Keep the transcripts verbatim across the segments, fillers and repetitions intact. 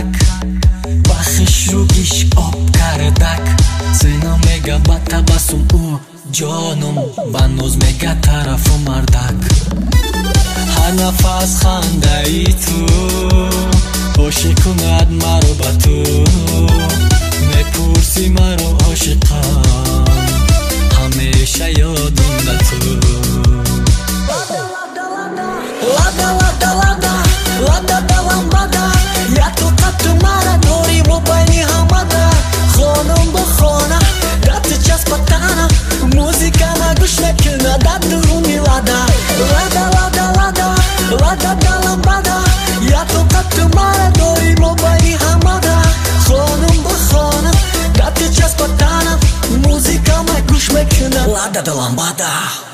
так ва хишругиш об кардак сена мега ба табассум ӯ ҷонум ба ноз мега тарафу мардак ҳар нафас хандаи ту ошиқ кунад маро ба ту мепурсӣ маро ошиқам ҳамеша ёдум ба ту лада лада лада лада даламбада як тоқату мара дори мо байни ҳамада хонам ба хона дати часпатана музикана гӯш мекуна дар дуруни лада лада лада лада лада даламбада як тоқату мара дори мо байни ҳамада хонам ба хона дати часпатана музикана гӯш мекуна лада даламбада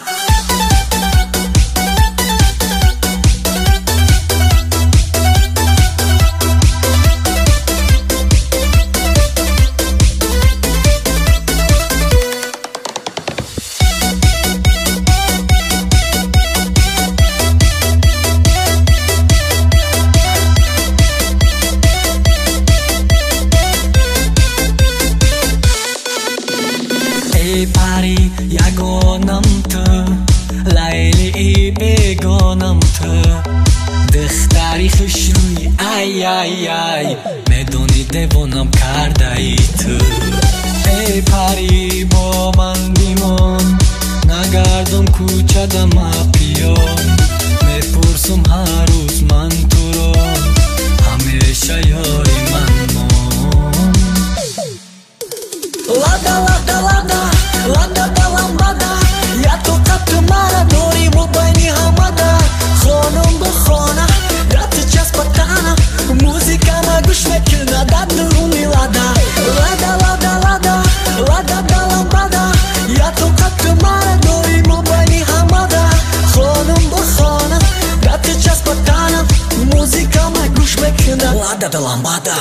ای پری یگانم تو لیلی بیگانم تو دختری خوشروی ای ای ای میدونی دیوانم کرده ای تو ای پری با من بیمان نگردم کوچه دم پیام میپرسم هر روز من تو رو همیشه یاری من مان лада лада лада лада даламбада як тоқату мара дори мо байни ҳамада хонам ба хона дати часпатана музикана гӯш мекуна дар дуруни лада лада лада лада лада даламбада як тоқату мара дори мо байни ҳамада хонам ба хона дати часпатана музикана гӯш мекуна лада даламбада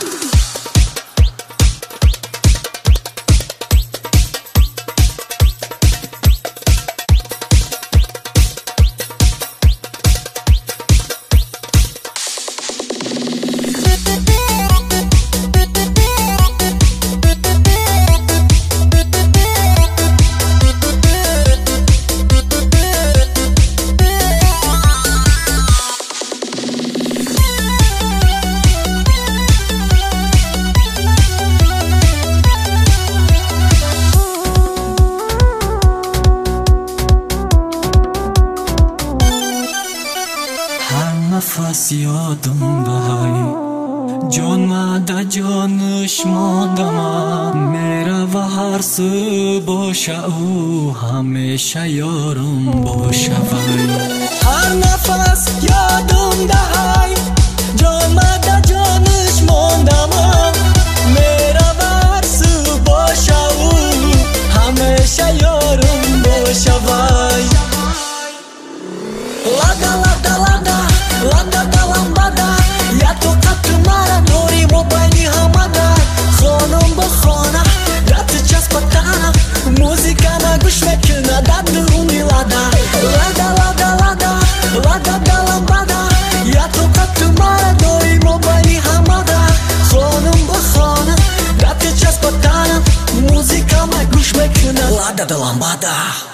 نفس یادم بهای جان مده جانش ماندم میره و هر سو باشه او همیشه یارم باشه وی هر نفس یادم بهای جان مده جانش ماندم میره و هر سو باشه او همیشه یارم باشه وی лада лада лада лада даламбада як тоқату мара дори мо байни ҳамада хонам ба хона дати часпатана музикана гӯш мекуна дар дуруни лада лада лада лада лада даламбада як тоқату мара дори мо байни ҳамада хонам ба хона дати часпатана музикана гӯш мекуна лада даламбада